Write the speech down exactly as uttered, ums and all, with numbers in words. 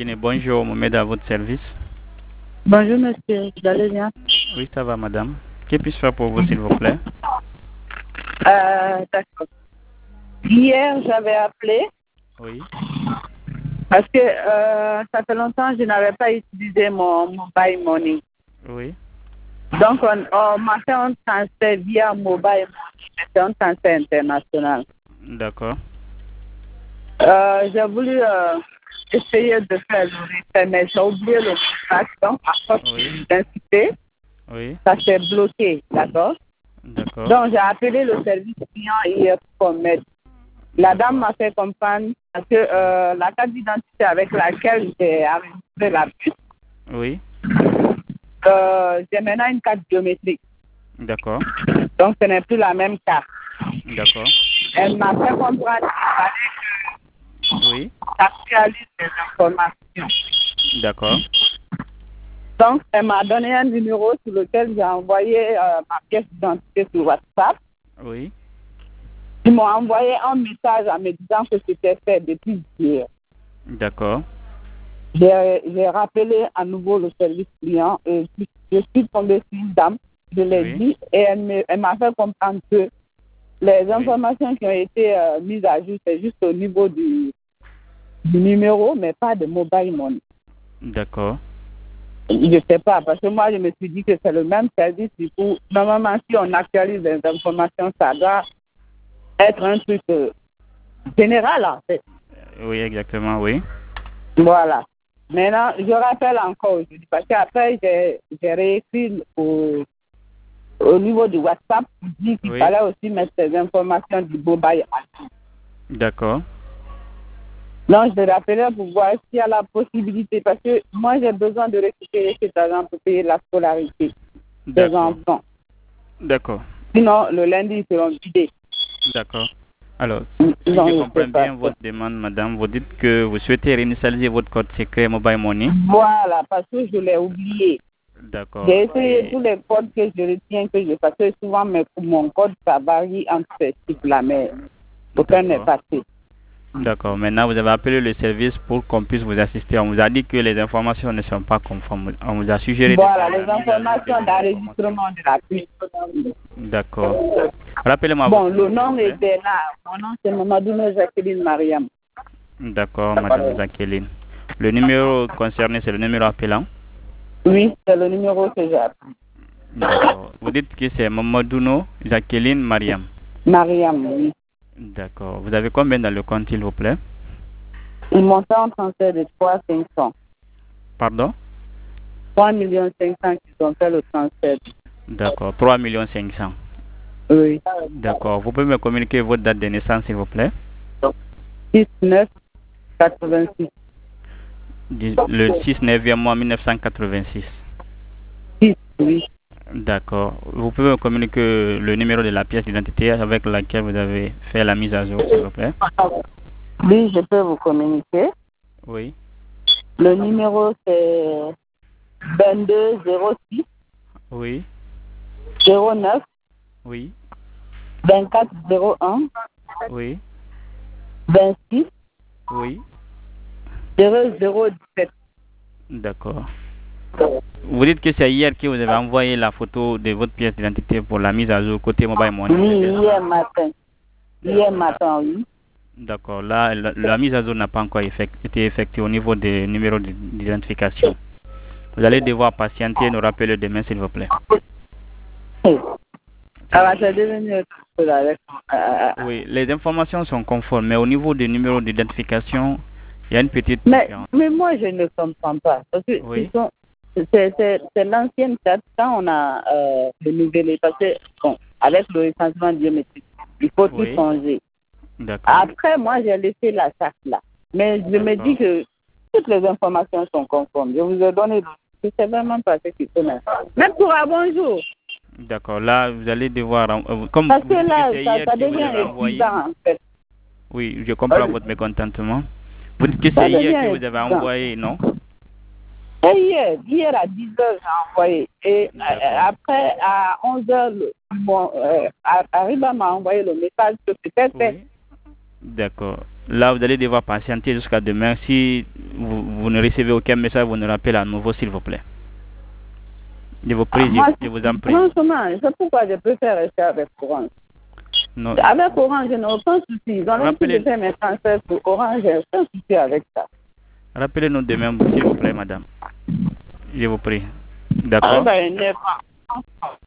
Guinée. Bonjour, Mohamed, à votre service. Bonjour monsieur, vous allez bien? Oui, ça va madame. Que puis-je faire pour vous s'il vous plaît? Euh, d'accord. Hier, j'avais appelé Oui, parce que euh, ça fait longtemps que je n'avais pas utilisé mon mobile money. oui, Donc, on, on m'a fait un transfert via mobile money. C'est un transfert international. d'accord, Euh, j'ai voulu euh, essayer de faire le retrait, mais j'ai oublié le message. Donc, à force oui, d'insister, oui, ça s'est bloqué. D'accord? d'accord, Donc, j'ai appelé le service client hier pour m'aider. La dame d'accord, m'a fait comprendre parce que euh, la carte d'identité avec laquelle j'ai enregistré la puce, oui, euh, j'ai maintenant une carte biométrique. d'accord, Donc, ce n'est plus la même carte. d'accord, Elle m'a fait comprendre qu'il fallait oui, que j'actualise les informations. d'accord, Donc, elle m'a donné un numéro sur lequel j'ai envoyé euh, ma pièce d'identité sur WhatsApp. oui, Ils m'ont envoyé un message en me disant que c'était fait depuis hier. d'accord, J'ai j'ai rappelé à nouveau le service client et je je suis tombée sur une dame, je l'ai oui, dit, et elle me- elle m'a fait comprendre que les oui, informations qui ont été euh, mises à jour, c'est juste au niveau du, du numéro, mais pas de mobile money. d'accord, Je ne sais pas, parce que moi, je me suis dit que c'est le même service. Du coup, normalement, si on actualise les informations, ça doit être un truc euh, général, en fait. oui, exactement, oui, Voilà. Maintenant, je rappelle encore aujourd'hui, parce qu'après, j'ai j'ai réécrit au, au niveau du WhatsApp pour dire qu'il oui, fallait aussi mettre ces informations du mobile à jour. d'accord, Donc, je rappelais pour voir s'il y a la possibilité, parce que moi, j'ai besoin de récupérer cet argent pour payer la scolarité des d'accord, enfants. d'accord, Sinon, le lundi, ils seront vidés. d'accord. Alors, Donc, si je je sais comprends pas. bien votre demande, madame, vous dites que vous souhaitez réinitialiser votre code secret Mobile Money. Voilà, parce que je l'ai oublié. D'accord. J'ai essayé Et tous les codes que je retiens, que je parce que souvent mes, mon code, ça varie entre ces types-là, mais aucun n'est d'accord. passé. D'accord. Maintenant, vous avez appelé le service pour qu'on puisse vous assister. On vous a dit que les informations ne sont pas conformes. On vous a suggéré de Voilà, faire les la mise à jour de informations ces informations. d'enregistrement de la puce. D'accord. Rappelez-moi Bon, votre le nom, s'il vous nom plaît. était là. Mon nom, c'est Mamadou Jacqueline Mariam. D'accord, Madame Jacqueline. Le numéro concerné, c'est le numéro appelant. Oui, c'est le numéro que j'ai appelé. D'accord. Vous dites que c'est Mamadouno Jacqueline Mariam. Mariam, oui. D'accord. Vous avez combien dans le compte, s'il vous plaît? Il montait en transfert de trois millions cinq cents. Pardon? trois millions cinq cents qui ont fait le transfert. D'accord. trois millions cinq cents. Oui. D'accord. Vous pouvez me communiquer votre date de naissance, s'il vous plaît? six neuf quatre-vingt-six. Du- Le six neuvième mois mille neuf cent quatre-vingt-six. six, oui. D'accord. Vous pouvez me communiquer le numéro de la pièce d'identité avec laquelle vous avez fait la mise à jour, s'il vous plaît? Oui, je peux vous communiquer. Oui. Le numéro, c'est vingt-deux zéro six Oui. zéro neuf Oui. vingt-quatre zéro un Oui. vingt-six Oui. zéro zéro dix-sept. D'accord. Vous dites que c'est hier que vous avez envoyé la photo de votre pièce d'identité pour la mise à jour côté Mobile Money, Oui, c'est bien ça? hier matin. Hier matin, oui. D'accord. Là, la, la mise à jour n'a pas encore effect- été effectuée au niveau des numéros d'i- d'identification. Vous allez devoir patienter et nous rappeler demain, s'il vous plaît. Ça va te devenir tout avec. euh, Oui, les informations sont conformes, mais au niveau des numéros d'identification, il y a une petite Mais, différence. mais moi, je ne comprends pas. Parce que ils Oui, sont, c'est, c'est, c'est l'ancienne carte quand on a euh, renouvelé. Parce que, bon, avec le recensement biométrique, il faut tout oui, changer. d'accord, Après, moi, j'ai laissé la carte là. Mais je me dis d'accord, que toutes les informations sont conformes. Je vous ai donné. Je ne sais vraiment pas ce qu'il faut mettre. Même pour un bonjour. d'accord. Là, vous allez devoir, en- euh, comme Parce vous que dites que là, c'est ça, hier ça que vous avez devient envoyé, épuisant, en fait. oui, je comprends votre mécontentement. Vous dites que Ça c'est hier que devient vous avez épuisant. envoyé, non? Et hier, hier à dix heures, j'ai envoyé. Et euh, D'accord, après, à onze heures, le- bon, euh, Arriba m'a envoyé le message que peut-être oui, d'accord. Là, vous allez devoir patienter jusqu'à demain. Si vous, vous ne recevez aucun message, vous nous rappelez à nouveau, s'il vous plaît. Je vous prie, Ah, moi, je, je vous en prie. franchement, c'est pourquoi je préfère rester avec Orange. Non. Avec Orange, je n'ai aucun souci. Dans même si Rappelez- je fais mes transferts pour Orange, j'ai aucun souci avec ça. Rappelez-nous demain, s'il vous plaît, madame. Je vous prie. Ah, D'accord? ben, il n'est pas.